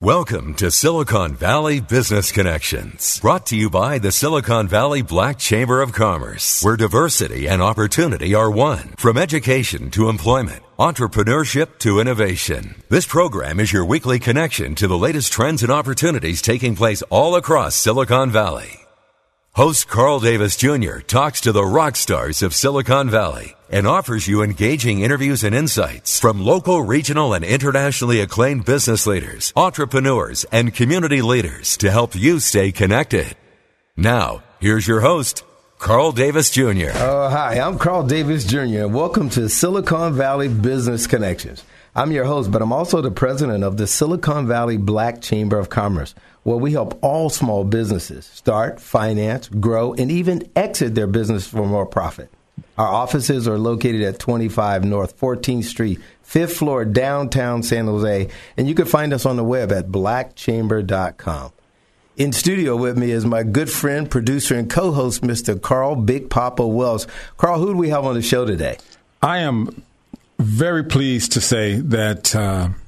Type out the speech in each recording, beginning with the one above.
Welcome to Silicon Valley Business Connections, brought to you by the Silicon Valley Black Chamber of Commerce, where diversity and opportunity are one. From education to employment, entrepreneurship to innovation. This program is your weekly connection to the latest trends and opportunities taking place all across Silicon Valley. Host Carl Davis Jr. talks to the rock stars of Silicon Valley and offers you engaging interviews and insights from local, regional, and internationally acclaimed business leaders, entrepreneurs, and community leaders to help you stay connected. Now, here's your host, Carl Davis Jr. Hi, I'm Carl Davis Jr., and welcome to Silicon Valley Business Connections. I'm your host, but I'm also the president of the Silicon Valley Black Chamber of Commerce, where we help all small businesses start, finance, grow, and even exit their business for more profit. Our offices are located at 25 North 14th Street, 5th floor, downtown San Jose, and you can find us on the web at blackchamber.com. In studio with me is my good friend, producer, and co-host, Mr. Carl Big Papa Wells. Carl, who do we have on the show today? I am very pleased to say that,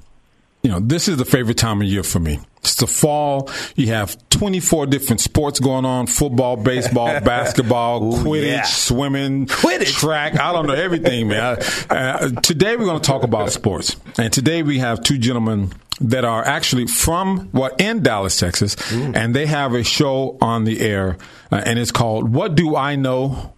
this is the favorite time of year for me. It's the fall. You have 24 different sports going on: football, baseball, basketball, Quidditch, swimming, track. I don't know, everything, man. Today we're going to talk about sports. And today we have two gentlemen that are actually in Dallas, Texas. And they have a show on the air, and it's called What Do I Know?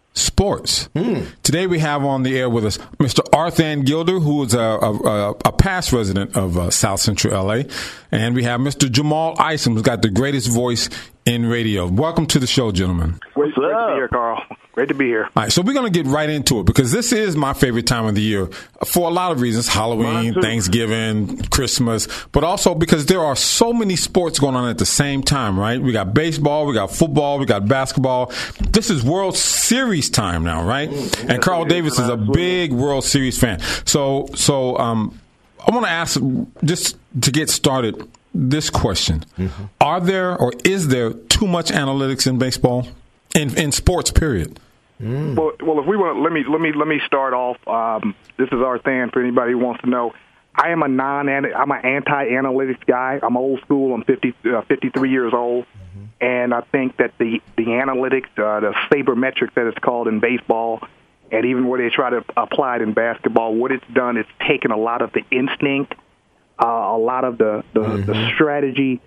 Sports. Today we have on the air with us Mr. Arthan Gilder, who is a past resident of South Central LA, and we have Mr. Jamal Isom, who's got the greatest voice in radio. Welcome to the show, gentlemen. Great to be here, Carl. Great to be here. All right, so we're going to get right into it because this is my favorite time of the year for a lot of reasons: Halloween, Thanksgiving, Christmas, but also because there are so many sports going on at the same time, right? We got baseball, we got football, we got basketball. This is World Series time now, right? And Carl Davis is a big World Series fan. So I want to ask, just to get started, this question. Are there or is there too much analytics in baseball? In sports, period. Well, if we want, let me start off. This is Arthan for anybody who wants to know. I'm an anti-analytics guy. I'm old school. I'm 53 years old, and I think that the analytics, the sabermetrics that it's called in baseball, and even where they try to apply it in basketball, what it's done is taken a lot of the instinct, a lot of the strategy,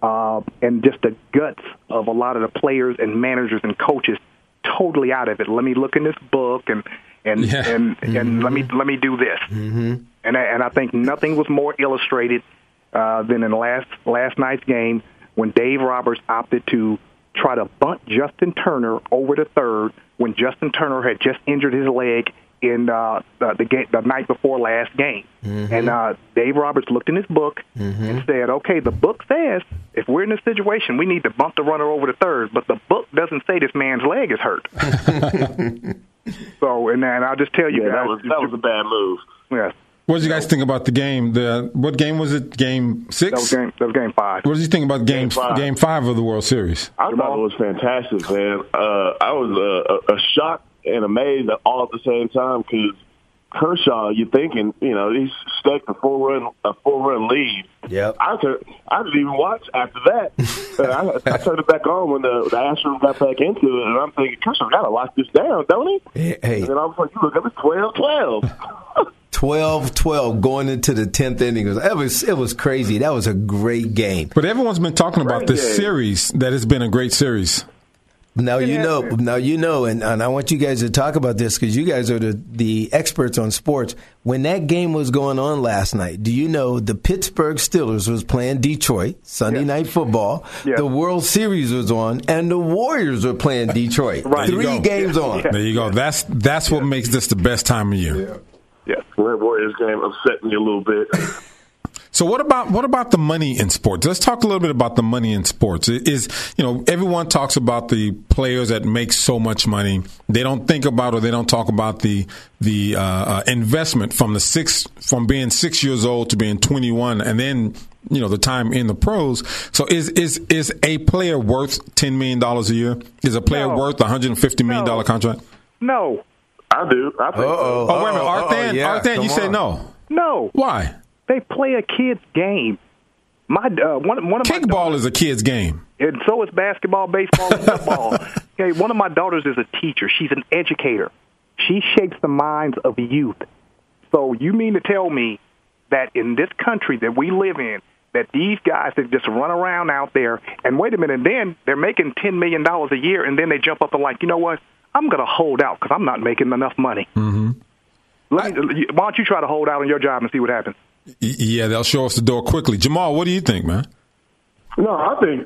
and just the guts of a lot of the players and managers and coaches totally out of it. Let me look in this book and let me do this. And I think nothing was more illustrated than in last night's game when Dave Roberts opted to try to bunt Justin Turner over to third when Justin Turner had just injured his leg in the night before last game. And Dave Roberts looked in his book and said, okay, the book says if we're in this situation, we need to bump the runner over to third, but the book doesn't say this man's leg is hurt. So, and I'll just tell you, guys, that was a bad move. Yes. What did you guys think about the game? What game was it? Game 6? That was game 5. What did you think about game 5 of the World Series? I thought it was fantastic, man. I was shocked and amazed all at the same time because Kershaw, you're thinking, he's stuck a four-run lead. Yep. I didn't even watch after that. I turned it back on when the Astros got back into it, and I'm thinking, Kershaw got to lock this down, don't he? Hey. And then all of a sudden, you look up, it's 12-12. 12-12 going into the 10th inning. It was crazy. That was a great game. But everyone's been talking about this series, that it's been a great series. Now you know, and I want you guys to talk about this because you guys are the experts on sports. When that game was going on last night, do you know the Pittsburgh Steelers was playing Detroit, Sunday Night Football. Yeah. The World Series was on, and the Warriors were playing Detroit. Right. 3 games on. There you go. That's what makes this the best time of year. Yeah. That Warriors game upset me a little bit. So what about the money in sports? Let's talk a little bit about the money in sports. Everyone talks about the players that make so much money. They don't think about or they don't talk about the investment from being 6 years old to being 21, and then the time in the pros. So is a player worth $10 million a year? Is a player worth a $150 million contract? No. I do. I think so. Oh, wait a minute. Arthan, you say no. No. Why? They play a kid's game. One of my kickball is a kid's game. And so is basketball, baseball, and football. Okay, one of my daughters is a teacher. She's an educator. She shapes the minds of youth. So you mean to tell me that in this country that we live in, that these guys that just run around out there, and wait a minute, and then they're making $10 million a year, and then they jump up and like, you know what, I'm going to hold out because I'm not making enough money. Mm-hmm. Why don't you try to hold out on your job and see what happens? Yeah, they'll show us the door quickly. Jamal, what do you think, man? No, I think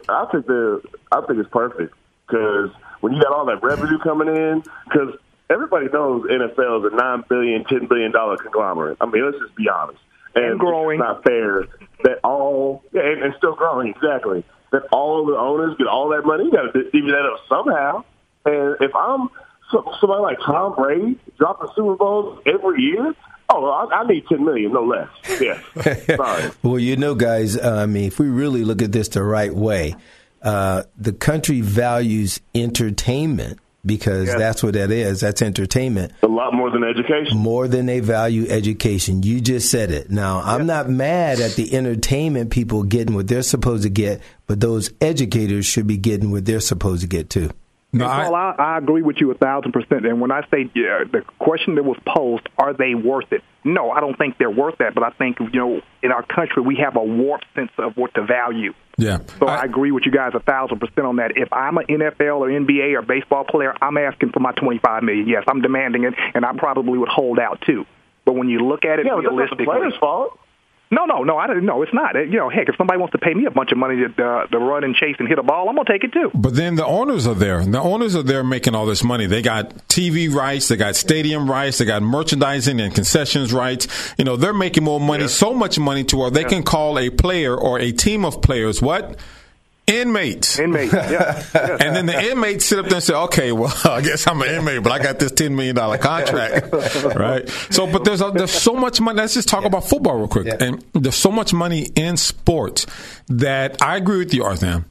it's perfect because when you got all that revenue coming in, because everybody knows NFL is a $9 billion, $10 billion conglomerate. I mean, let's just be honest. And growing. It's not fair that and still growing, exactly, that all of the owners get all that money. You got to divvy that up somehow. And if I'm somebody like Tom Brady dropping Super Bowls every year, I need $10 million, no less. Yeah. Sorry. Well, guys, I mean, if we really look at this the right way, the country values entertainment because that's what that is. That's entertainment. A lot more than education. More than they value education. You just said it. Now, I'm not mad at the entertainment people getting what they're supposed to get, but those educators should be getting what they're supposed to get too. No, I agree with you 1,000%. And when I say the question that was posed, are they worth it? No, I don't think they're worth that. But I think, in our country, we have a warped sense of what to value. Yeah. So I agree with you guys 1,000% on that. If I'm an NFL or NBA or baseball player, I'm asking for my $25 million. Yes, I'm demanding it, and I probably would hold out too. But when you look at it realistically, that's the player's fault. No, it's not. Heck, if somebody wants to pay me a bunch of money to run and chase and hit a ball, I'm going to take it too. But then the owners are there. The owners are there making all this money. They got TV rights, they got stadium rights, they got merchandising and concessions rights. They're making more money, so much money to where they can call a player or a team of players what? Inmates. Yeah. And then the inmates sit up there and say, okay, well, I guess I'm an inmate, but I got this $10 million contract, right? So, but there's so much money. Let's just talk about football real quick. Yeah. And there's so much money in sports that I agree with you, Artham.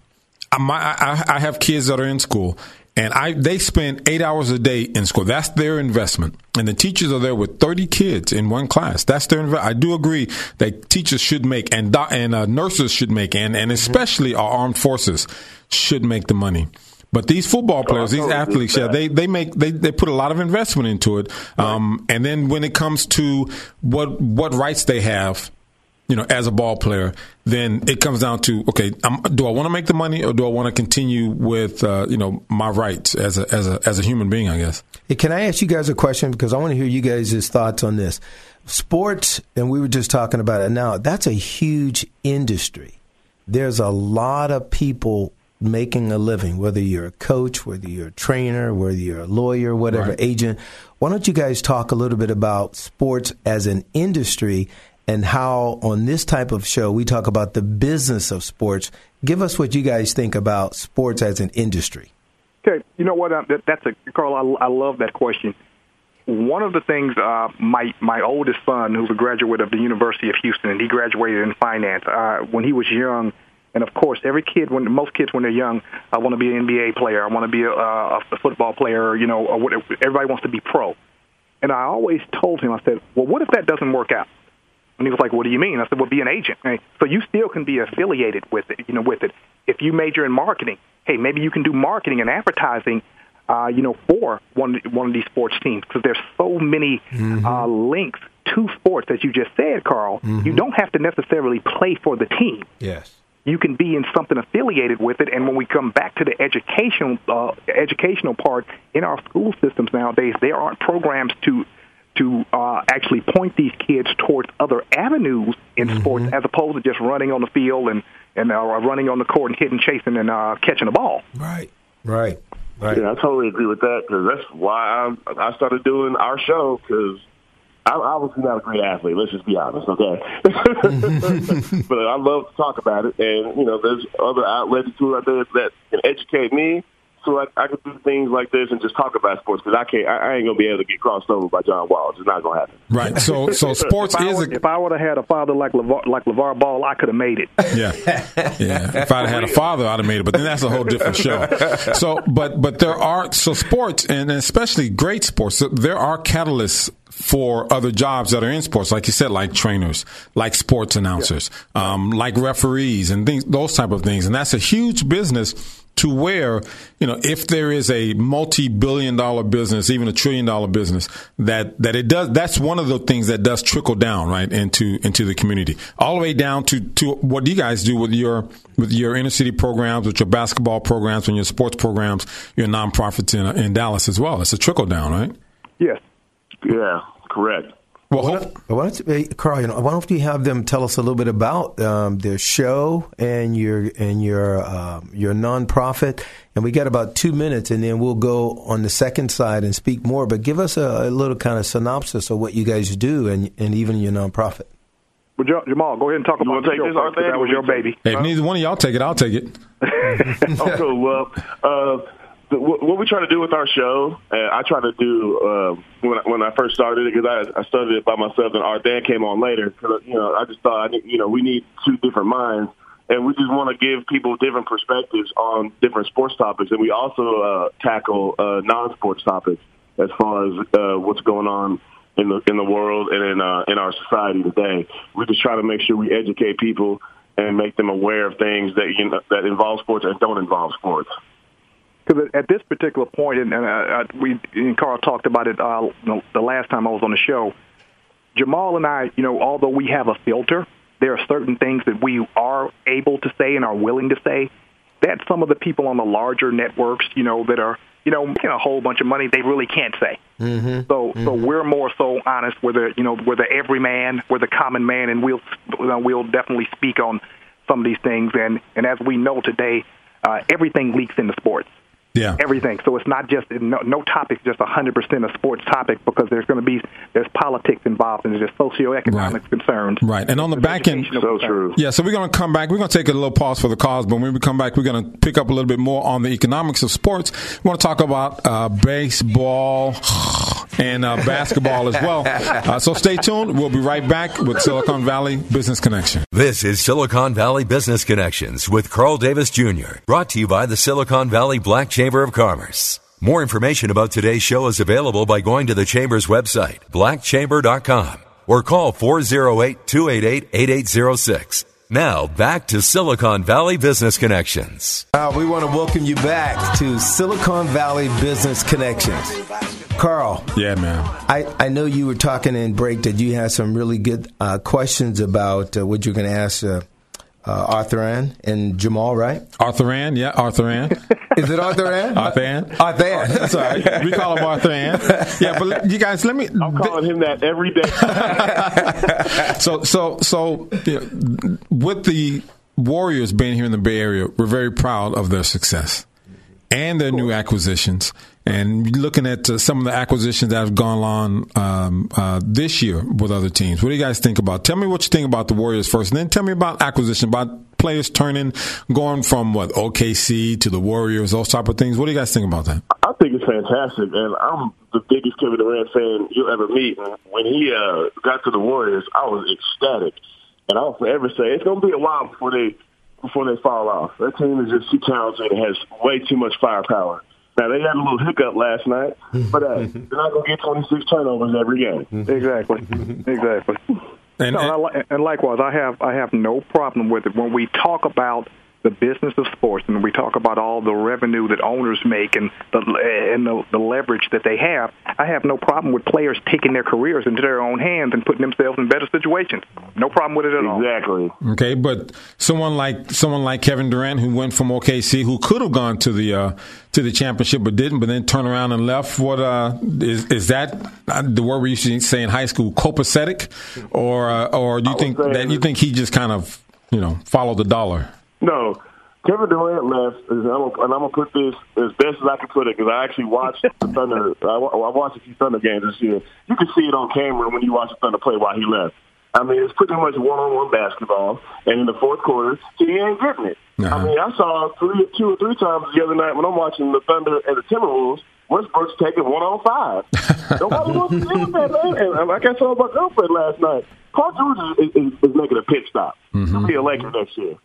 I have kids that are in school, and they spend 8 hours a day in school. That's their investment. And the teachers are there with 30 kids in one class. That's their investment. I do agree that teachers should make, and nurses should make, and especially our armed forces should make the money. But these football players, these athletes, they put a lot of investment into it. Right. And then when it comes to what rights they have, as a ball player, then it comes down to, okay, do I want to make the money or do I want to continue with, my rights as a human being, I guess? Hey, can I ask you guys a question? Because I want to hear you guys' thoughts on this. Sports, and we were just talking about it now, that's a huge industry. There's a lot of people making a living, whether you're a coach, whether you're a trainer, whether you're a lawyer, whatever, agent. Why don't you guys talk a little bit about sports as an industry and how on this type of show we talk about the business of sports. Give us what you guys think about sports as an industry. Okay, you know what? Carl, I love that question. One of the things, my oldest son, who's a graduate of the University of Houston, and he graduated in finance, when he was young, and of course, most kids when they're young, I want to be an NBA player, I want to be a football player, or whatever. Everybody wants to be pro. And I always told him, I said, well, what if that doesn't work out? And he was like, what do you mean? I said, well, be an agent. Right? So you still can be affiliated with it, If you major in marketing, hey, maybe you can do marketing and advertising, for one of these sports teams, because there's so many links to sports, as you just said, Carl. You don't have to necessarily play for the team. Yes. You can be in something affiliated with it. And when we come back to the educational part, in our school systems nowadays, there aren't programs to actually point these kids towards other avenues in sports, as opposed to just running on the field and running on the court and hitting, chasing, and catching the ball. Right. Yeah, I totally agree with that, because that's why I started doing our show, because I was not a great athlete. Let's just be honest, okay? But I love to talk about it, and there's other outlets too out there that can educate me. so I could do things like this and just talk about sports, because I ain't gonna be able to get crossed over by John Wall. It's not gonna happen. Right. So sports if I would have had a father like LeVar Ball, I could have made it. Yeah. If I'd had a father, I'd have made it. But then that's a whole different show. So, but there are sports, and especially great sports. There are catalysts for other jobs that are in sports, like you said, like trainers, like sports announcers, like referees, and those type of things. And that's a huge business. To where, if there is a multi-billion-dollar business, even $1 trillion business, that it does, that's one of the things that does trickle down, right, into the community, all the way down to what you guys do with your inner city programs, with your basketball programs, and your sports programs, your nonprofits in Dallas as well. It's a trickle down, right? Yes. Yeah, correct. Well, Carl, why don't you have them tell us a little bit about their show and your nonprofit? And we got about 2 minutes, and then we'll go on the second side and speak more. But give us a little kind of synopsis of what you guys do and even your nonprofit. Well, Jamal, go ahead and talk about the show. That was your baby. Hey, if neither one of y'all take it, I'll take it. Okay, well. What we try to do with our show, I try to do when I first started it, because I started it by myself, and Ardan came on later. Cause, I just thought we need two different minds, and we just want to give people different perspectives on different sports topics, and we also tackle non-sports topics as far as what's going on in the world and in our society today. We just try to make sure we educate people and make them aware of things that involve sports and don't involve sports. Because at this particular point, and Carl talked about it the last time I was on the show, Jamal and I, although we have a filter, there are certain things that we are able to say and are willing to say that some of the people on the larger networks, that are, making a whole bunch of money, they really can't say. Mm-hmm. So we're more so honest. We're the everyman, we're the common man, and we'll definitely speak on some of these things. And as we know today, everything leaks into sports. Yeah. Everything. So it's not just no topic, just 100% a sports topic, because there's politics involved and there's socioeconomic concerns. Right. And on the back end, so true. Yeah. So we're going to come back. We're going to take a little pause for the cause, but when we come back, we're going to pick up a little bit more on the economics of sports. We want to talk about baseball and basketball as well. So stay tuned. We'll be right back with Silicon Valley Business Connection. This is Silicon Valley Business Connections with Carl Davis Jr., brought to you by the Silicon Valley Black Chamber of Commerce. More information about today's show is available by going to the Chamber's website, blackchamber.com, or call 408-288-8806. Now, back to Silicon Valley Business Connections. We want to welcome you back to Silicon Valley Business Connections. Carl. Yeah, man. I know you were talking in break that you had some really good questions about what you're going to ask Arthur Ann and Jamal, right? Arthur Ann, yeah, Arthur Ann. Is it Arthur Ann? Arthur Ann. Arthur Ann. That's all right. We call him Arthur Ann. Yeah, but you guys, let me. I'm calling him that every day. So, with the Warriors being here in the Bay Area, we're very proud of their success and their new acquisitions. And looking at some of the acquisitions that have gone on this year with other teams, what do you guys think about? Tell me what you think about the Warriors first, and then tell me about acquisition, about players going from OKC to the Warriors, those type of things. What do you guys think about that? I think it's fantastic, and I'm the biggest Kevin Durant fan you'll ever meet. And when he got to the Warriors, I was ecstatic, and I'll forever say it's going to be a while before they fall off. That team is just too talented and has way too much firepower. Now, they had a little hiccup last night, but they're not going to get 26 turnovers every game. Exactly. And likewise, I have no problem with it. When we talk about the business of sports and we talk about all the revenue that owners make and the leverage that they have, I have no problem with players taking their careers into their own hands and putting themselves in better situations. No problem with it at all. Exactly. Okay, but someone like Kevin Durant, who went from OKC, who could have gone to the championship but didn't, but then turned around and left. What is that the word we used to say in high school, copacetic, or do you think he just kind of followed the dollar? No, Kevin Durant left, and I'm going to put this as best as I can put it, because I actually watched the Thunder. I watched a few Thunder games this year. You can see it on camera when you watch the Thunder play while he left. I mean, it's pretty much one-on-one basketball. And in the fourth quarter, he ain't getting it. I mean, I saw 2 or 3 times the other night when I'm watching the Thunder and the Timberwolves, Westbrook's taking 1-on-5. Nobody wants to deal with that, man. And like I saw my girlfriend last night, Paul George is making a pit stop. He'll be a Laker next year.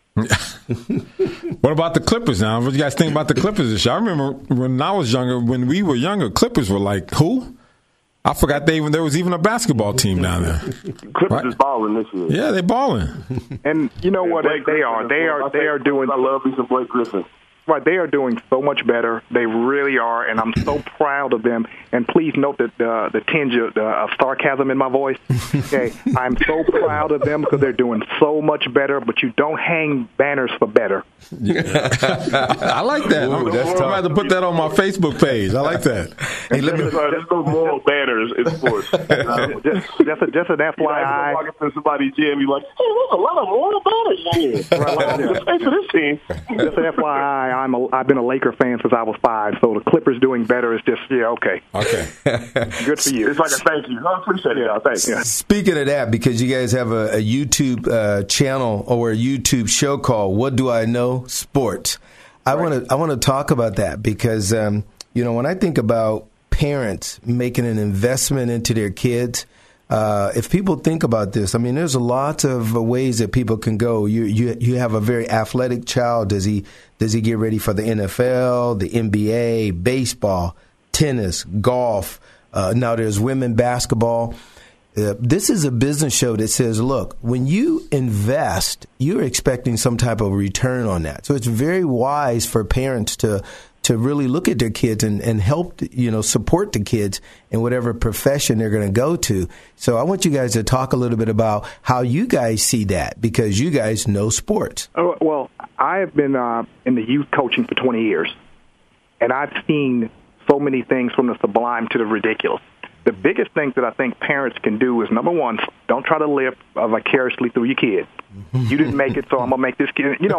What about the Clippers now? What do you guys think about the Clippers this year? I remember when I was younger, when we were younger, Clippers were like, who? I forgot there was even a basketball team down there. Clippers is balling this year. Yeah, they're balling. And you know what? They are doing. I love me some Blake Griffin. Right, they are doing so much better. They really are, and I'm so proud of them. And please note that the tinge of sarcasm in my voice. Okay, I'm so proud of them because they're doing so much better. But you don't hang banners for better. I like that. I'm going to have to put that on my Facebook page. I like that. Hey, there's no moral banners in sports. Just an FYI. Walking to somebody's gym, you're like, hey, there's a lot of moral banners here. Right, for this team. Just an FYI. I've been a Laker fan since I was 5, so the Clippers doing better is just, okay. Good for you. It's like a thank you. I appreciate it, y'all. Thanks. Yeah. Speaking of that, because you guys have a YouTube channel or a YouTube show called What Do I Know? Sports. I want to talk about that because, when I think about parents making an investment into their kids, if people think about this, I mean, there's a lot of ways that people can go. You have a very athletic child. Does he get ready for the NFL, the NBA, baseball, tennis, golf? Now there's women basketball. This is a business show that says, look, when you invest, you're expecting some type of return on that. So it's very wise for parents to really look at their kids and help, support the kids in whatever profession they're going to go to. So I want you guys to talk a little bit about how you guys see that, because you guys know sports. Oh, well, I have been in the youth coaching for 20 years, and I've seen so many things from the sublime to the ridiculous. The biggest thing that I think parents can do is, number one, don't try to live vicariously through your kid. You didn't make it, so I'm gonna make this kid. And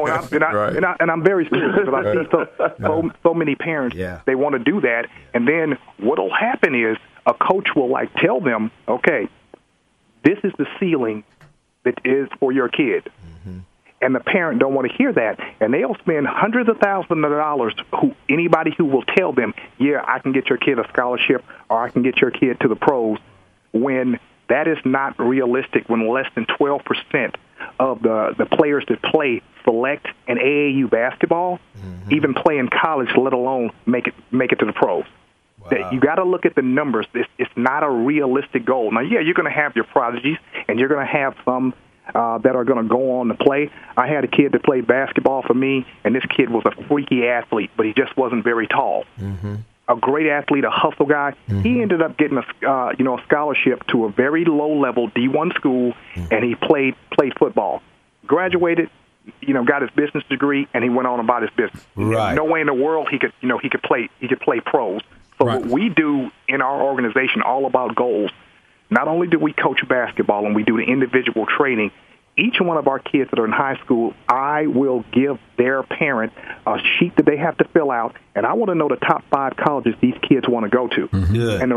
I'm very serious because I see so many parents. They want to do that, and then what'll happen is a coach will tell them, okay, this is the ceiling that is for your kid. And the parent don't want to hear that, and they'll spend hundreds of thousands of dollars. Anybody who will tell them, yeah, I can get your kid a scholarship or I can get your kid to the pros, when that is not realistic. When less than 12% of the players that play select an AAU basketball, even play in college, let alone make it to the pros. Wow. You got to look at the numbers. It's not a realistic goal. Now, you're going to have your prodigies, and you're going to have some that are going to go on to play. I had a kid that played basketball for me, and this kid was a freaky athlete, but he just wasn't very tall. A great athlete, a hustle guy. He ended up getting a scholarship to a very low-level D1 school, and he played football. Graduated, got his business degree, and he went on about his business. Right. No way in the world he could play pros. So what we do in our organization, all about goals. Not only do we coach basketball and we do the individual training, each one of our kids that are in high school, I will give their parent a sheet that they have to fill out, and I want to know the top 5 colleges these kids want to go to. And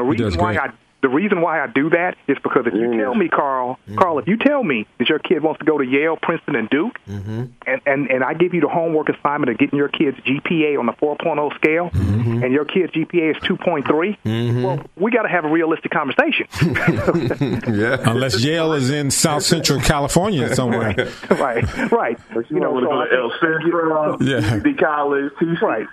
the reason why I do that is because if you tell me, Carl, if you tell me that your kid wants to go to Yale, Princeton, and Duke, and I give you the homework assignment of getting your kid's GPA on the 4.0 scale, and your kid's GPA is 2.3, well, we got to have a realistic conversation. Unless Yale is in South Central California somewhere. Right. But you want to go to El Centro, the college, right.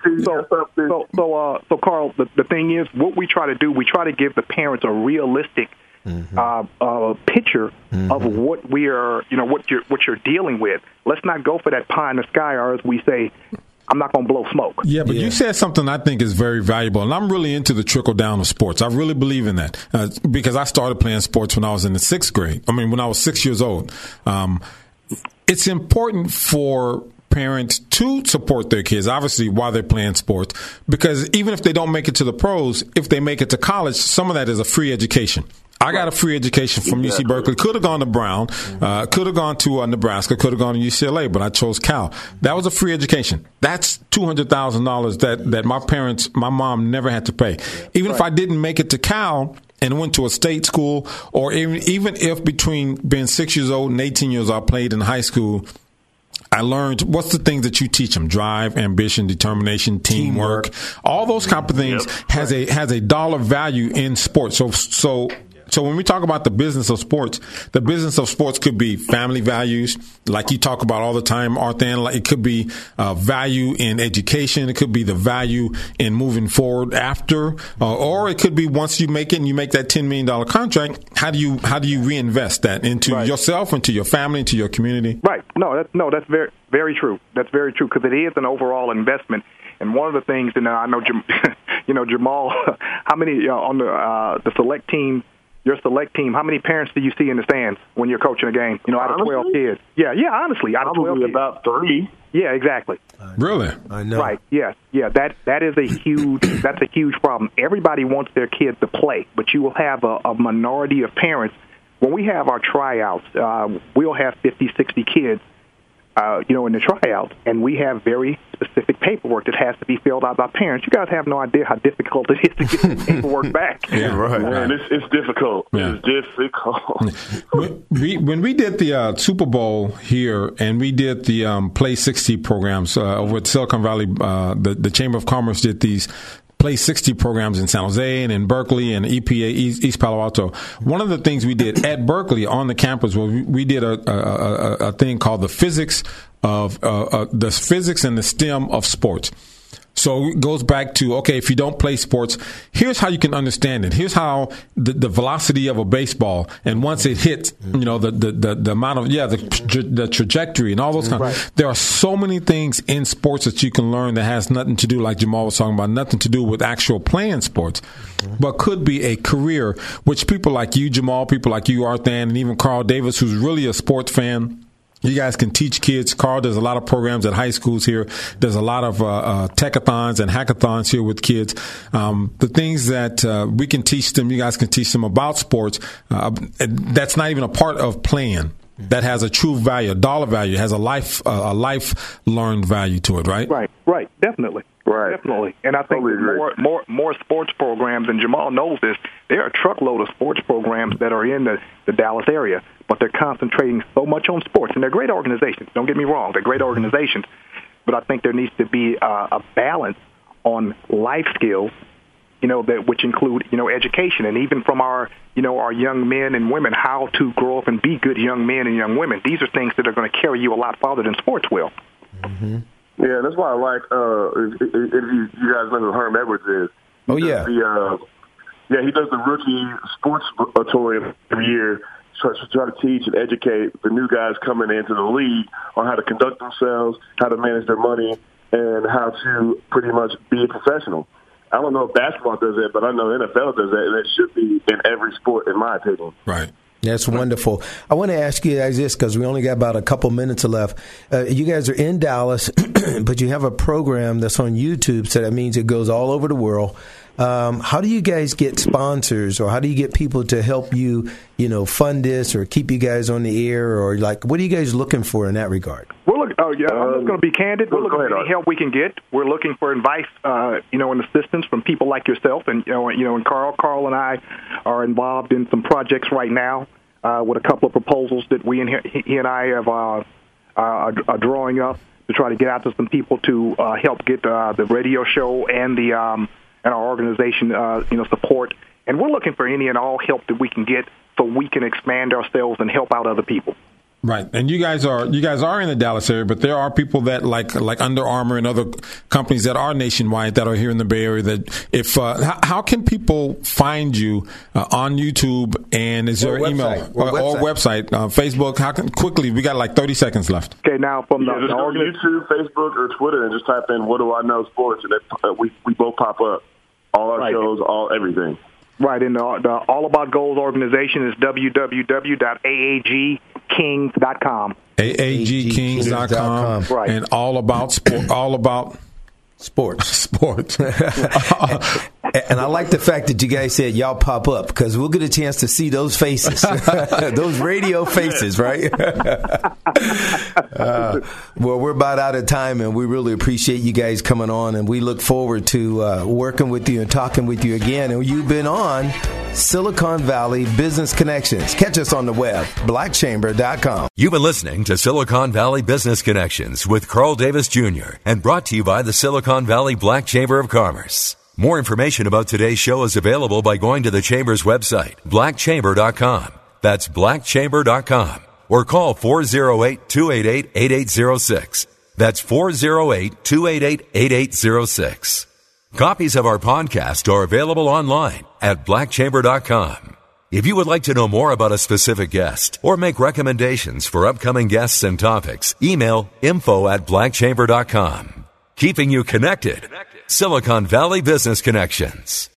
So Carl, the thing is, what we try to do, we try to give the parents a realistic picture of what we are, what you're dealing with. Let's not go for that pie in the sky, or as we say, I'm not going to blow smoke. Yeah, but you said something I think is very valuable, and I'm really into the trickle down of sports. I really believe in that because I started playing sports when I was in the 6th grade. When I was 6 years old. It's important for parents to support their kids, obviously, while they're playing sports, because even if they don't make it to the pros, if they make it to college, some of that is a free education. I got a free education from UC Berkeley. Could have gone to Brown, could have gone to Nebraska, could have gone to UCLA, but I chose Cal. That was a free education. That's $200,000 that my mom never had to pay. Even if I didn't make it to Cal, and went to a state school, or even if between being 6 years old and 18 years old, I played in high school, I learned what's the things that you teach them: drive, ambition, determination, teamwork. All those type of things has a dollar value in sports. So when we talk about the business of sports could be family values, like you talk about all the time, Arthan. Like it could be value in education. It could be the value in moving forward after, or it could be once you make it and you make that $10 million contract. How do you reinvest that into yourself, into your family, into your community? Right. That's very, very true. That's very true, because it is an overall investment. And one of the things, and I know, Jamal, how many on the select team? Your select team, how many parents do you see in the stands when you're coaching a game? Out of 12 kids. Yeah, honestly, out of 12 kids. About 3. Yeah, exactly. Really? I know. Right, yeah. That is that's a huge problem. Everybody wants their kids to play, but you will have a minority of parents. When we have our tryouts, we'll have 50, 60 kids, in the tryouts, and we have very specific paperwork that has to be filled out by parents. You guys have no idea how difficult it is to get the paperwork back. Yeah, right. Man, it's difficult. Yeah. It's difficult. When we did the Super Bowl here, and we did the Play 60 programs over at Silicon Valley, the Chamber of Commerce did these Play 60 programs in San Jose and in Berkeley and EPA, East Palo Alto. One of the things we did at Berkeley on the campus was we did a thing called the physics and the STEM of sports. So it goes back to, okay, if you don't play sports, here's how you can understand it. Here's how the velocity of a baseball, and once it hits, the amount of, the trajectory and all those kinds. Right. There are so many things in sports that you can learn that has nothing to do, like Jamal was talking about, nothing to do with actual playing sports, but could be a career, which people like you, Jamal, people like you, Arthan, and even Carl Davis, who's really a sports fan. You guys can teach kids. Carl, there's a lot of programs at high schools here. There's a lot of techathons and hackathons here with kids. The things that we can teach them, you guys can teach them about sports. That's not even a part of playing. That has a true value, a dollar value, has a life learned value to it, right? Right, definitely. Right. Definitely. And I think more sports programs, and Jamal knows this, there are a truckload of sports programs that are in the Dallas area, but they're concentrating so much on sports. And they're great organizations. Don't get me wrong. They're great organizations. But I think there needs to be a balance on life skills, which include, education, and even from our young men and women, how to grow up and be good young men and young women. These are things that are going to carry you a lot farther than sports will. Mm-hmm. Yeah, that's why I like, if you guys know who Herm Edwards is. Oh, yeah. He does the rookie sports auditorium every year, try to teach and educate the new guys coming into the league on how to conduct themselves, how to manage their money, and how to pretty much be a professional. I don't know if basketball does that, but I know NFL does that, and it should be in every sport, in my opinion. Right. That's wonderful. I want to ask you guys this, because we only got about a couple minutes left. You guys are in Dallas, but you have a program that's on YouTube, so that means it goes all over the world. How do you guys get sponsors, or how do you get people to help you, fund this or keep you guys on the air, or what are you guys looking for in that regard? We're looking. I'm just going to be candid. We're looking for any help we can get. We're looking for advice, and assistance from people like yourself, and and Carl and I are involved in some projects right now with a couple of proposals that he and I have are drawing up to try to get out to some people to help get the radio show and and our organization, support. And we're looking for any and all help that we can get so we can expand ourselves and help out other people. Right. And you guys are in the Dallas area, but there are people that like Under Armour and other companies that are nationwide that are here in the Bay Area. That if how can people find you on YouTube, and is there an email or website, Facebook? How can quickly? We got like 30 seconds left. Okay, now from just go to YouTube, Facebook, or Twitter, and just type in "What do I know sports," and we both pop up. All our shows, everything. Right, and the All About Goals organization is www.aagkings.com. aagkings.com. Right. And all about sports. And I like the fact that you guys said y'all pop up, because we'll get a chance to see those faces, those radio faces, right? Well, we're about out of time, and we really appreciate you guys coming on, and we look forward to working with you and talking with you again. And you've been on Silicon Valley Business Connections. Catch us on the web, blackchamber.com. You've been listening to Silicon Valley Business Connections with Carl Davis Jr. and brought to you by the Silicon Valley Black Chamber of Commerce. More information about today's show is available by going to the Chamber's website, blackchamber.com. That's blackchamber.com. Or call 408-288-8806. That's 408-288-8806. Copies of our podcast are available online at blackchamber.com. If you would like to know more about a specific guest or make recommendations for upcoming guests and topics, email info@blackchamber.com. Keeping you connected. Silicon Valley Business Connections.